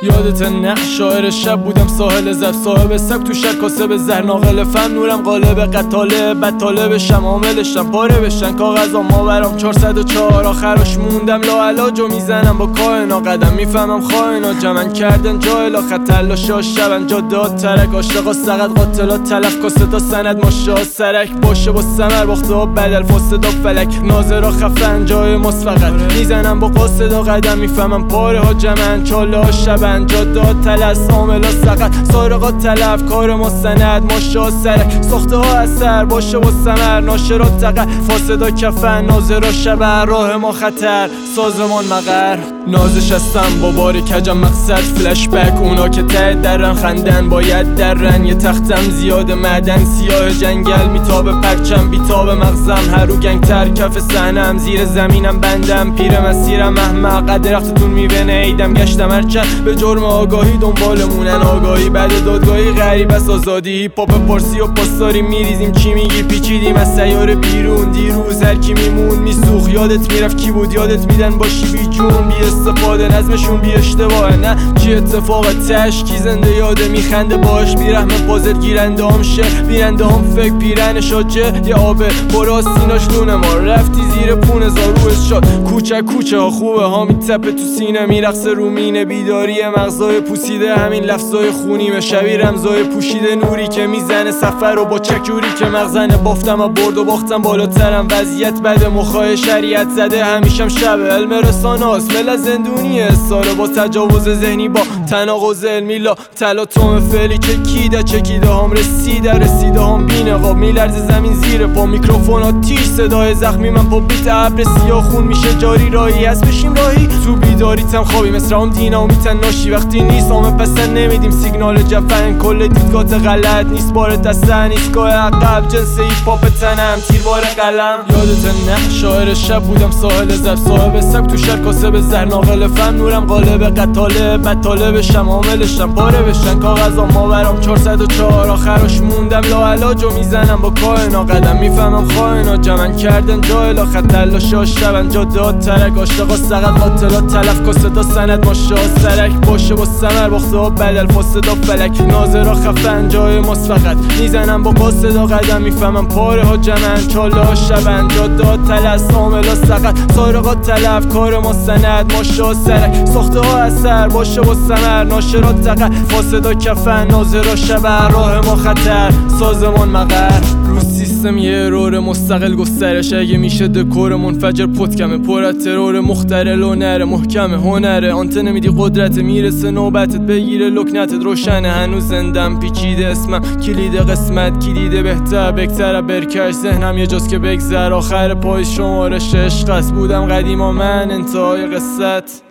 یادت نه شاعر شب بودم ساحل زب صاحب سب تو شک کاسب زهر ناقل فن نورم قالب قطاله بطاله بشم عاملشم پاره بشن کاغذا ما برام 404 آخرش موندم لاعلاج و میزنم با کائنا قدم میفهمم خائنا جمن کردن جایلا خطر لاشا شبن جادات ترک عاشقا سقط قاتلات تلف کاستا سند ماشا سرک باشه با سمر باخته ها بدل فاسدا فلک ناظرا خفن جای ماست فقط میزنم با قاصدا قدم میفهمم پاره ها جمن چاله ها شبن جادات تلس عاملا سقط سارقات تلف کار ما سند ماشا سرک ساخته ها اثر باشه با سمر ناشرات تقر فاسدا کفن ناظرا شبن راه ما خطر سازمان مقر نازش هستم با بار کجم مقصد فلش بک اونا که ته درن خندن باید درن یه تختم زیاد معدن سیاه جنگل میتاب پرچم بیتاب مغزم هرو گنگ تر کف سحنم زیر زمینم بندم پیر مسیرم احمق قد درختتون میبنه ایدم گشتم هرچند به جرم آگاهی دنبالمونن آگاهی بعد دادگاهی غریب از آزادی پاپ پارسی و پاسداری میریزیم چی میگی پیچیدیم از سیاره بیرون دیروز هر کی میمون میسوخ یادت میرفت کی بود یادت میدن باشی بی جون بی استفاده نظمشون بی اشتباه نه چی اتفاق تش کی زنده یاده میخنده باش بی رحم پازل گیرنده هم شه بیننده هم فکر پیرن شاجه یه آبه برا سیناش لونه ما رفتی زیر پون زاروش شد کوچه کوچه ها خوبه ها میتپه تو سینه میرقص رومینه بیداری مغزای پوسیده همین لفظای خونیمه شبیه رمزای پوشیده نوری که میزنه سفر و با چکوری که مغزنه بافتم و برد و باختم بالاترم وضعیت بده مخای شریعت زده همیشم شبه علم رساناست مل زندونیه ساله با تجاوز ذهنی با تناقض علمی لا تلاطم فعلی چکیده هم رسیده هم بی‌نقاب میلرزه زمین زیر پا میکروفون تیش صدای زخمی من با بیت ابر سیاه خون میشه جاری راهی از بشیم راهی تو بیداریتم خوابی مثل هم دینامیتن ناشی وقتی نیست آمه پسن نمیدیم سیگنال جفن کل دیدگات غلط نیست بار دستن ایستگاه عقب جنس هیپاپ تنم تیر بار قلم یادت نه شاعر شب بودم ساحل زب صاحب سب تو شک کاسب زهر ناقل فن نورم قالب قطاله بطاله بشم عاملشم پاره بشن کاغذا ما برام 404 آخرش موندم لاعلاج و میزنم با کائنا قدم میفهمم خائنا جمن کردن جایلا خطر لاشا شبن جادات ترک عاشقا سقط قاتلات تلف کاستا سند ماشا سرک باشه با سمر باخته ها بدل فاسدا فلک ناظرا خفن جای ماست فقط میزنم با قاصدا قدم میفهمم پاره ها جمن چاله ها شبن جادات تلس عاملا سقط سارقات تلف کار ما سند ماشا سرک ساخته ها اثر باشه با سمر ناشرات تقر فاسدا کفن ناظرا شبن راه ما خطر سازمان مقر رو سیستم یه ارور مستقل گسترش اگه میشه دکور منفجر پتکمه پر از ترور مخترع لونره محکمه هنره آنته نمیدی قدرت میرسه نوبتت بگیره لکنتت روشنه هنوز زندم پیچیده اسمم کلید قسمت کلید بهتر برکش ذهنم یه جاست که بگذر آخر پای شمارش عشق است بودم قدیما من انتهای قصت